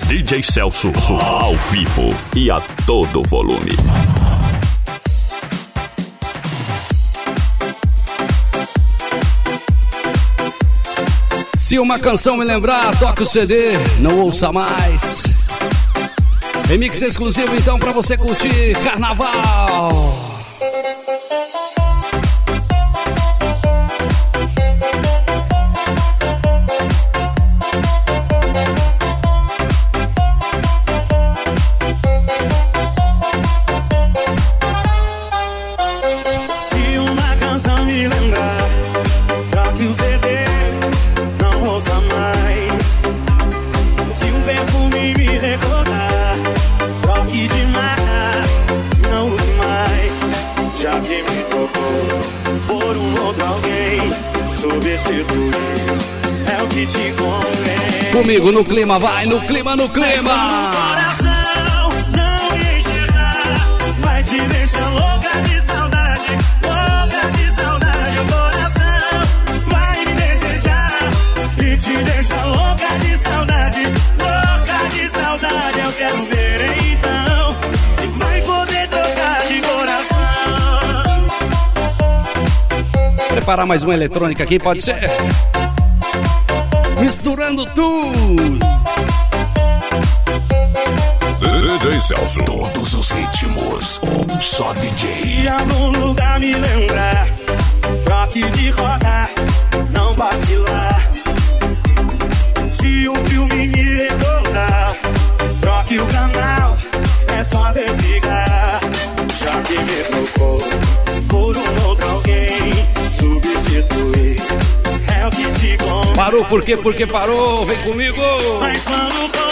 DJ Celso, ao vivo e a todo volume. Se uma canção me lembrar, toque o CD, não ouça mais. Remix exclusivo então pra você curtir Carnaval. Comigo no clima, vai no clima, no clima. Coração não enxergar, vai te deixar louca de saudade, louca de saudade. O coração vai me desejar e te deixa louca de saudade, louca de saudade. Eu quero ver então se vai poder trocar de coração. Preparar mais uma eletrônica aqui, pode ser? Misturando tudo. DJ Celso. Todos os ritmos, um só DJ. Se algum lugar me lembrar, troque de rota, não vacilar. Se um filme me recordar, troque o canal, é só desligar. Já que me trocou por um outro alguém, substituir é o que te conta. Parou, por quê? Porque parou, vem comigo. Mas quando